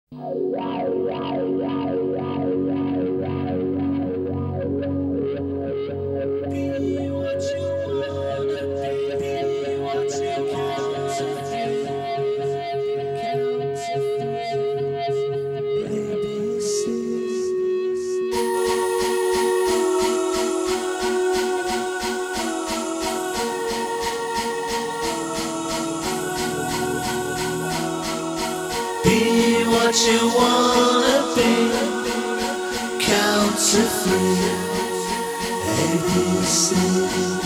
Be what you wanna be. Count to three. ABC.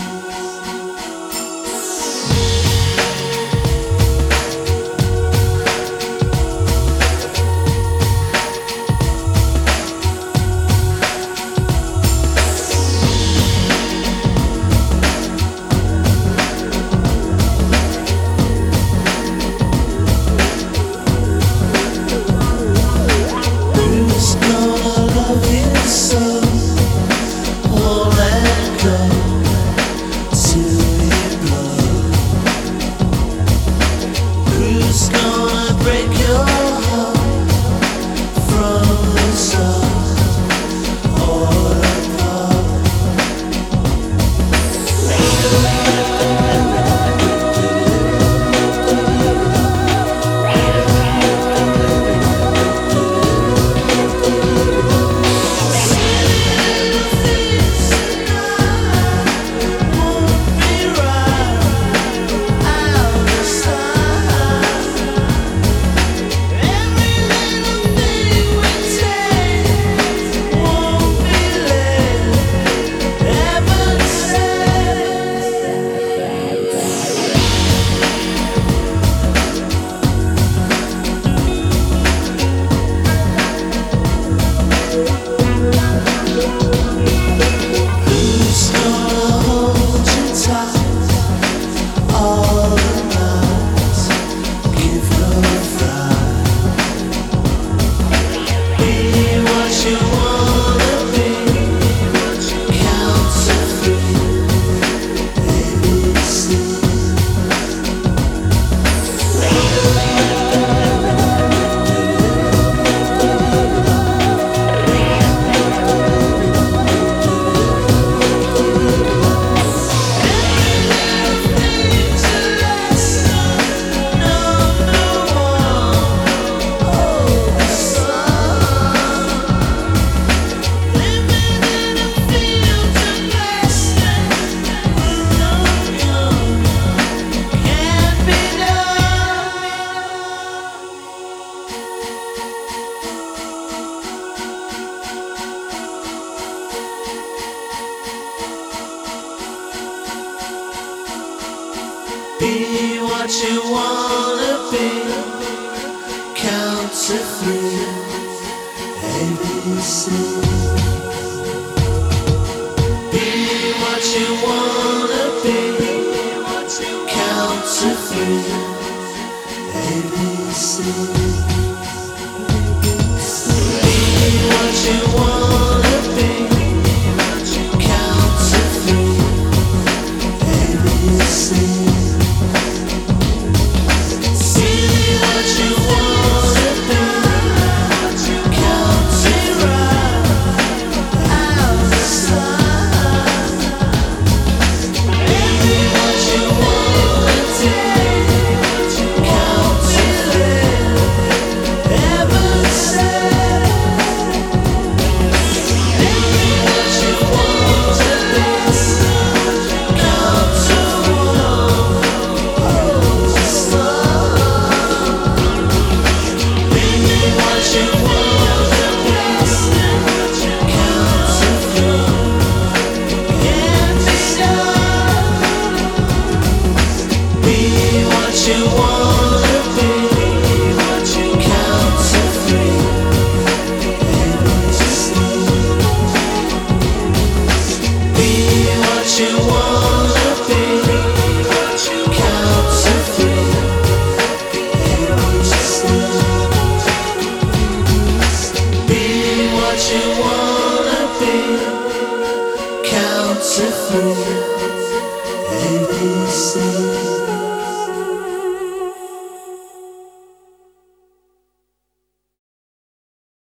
Be what you wanna be. Count to three. ABC. Be what you wanna be. Count to three. ABC. Be what you wanna be. Count to three. ABC. You wanna be what you count to three. Be what you wanna be. Count to three. Be what you wanna be. Count to three. ABC.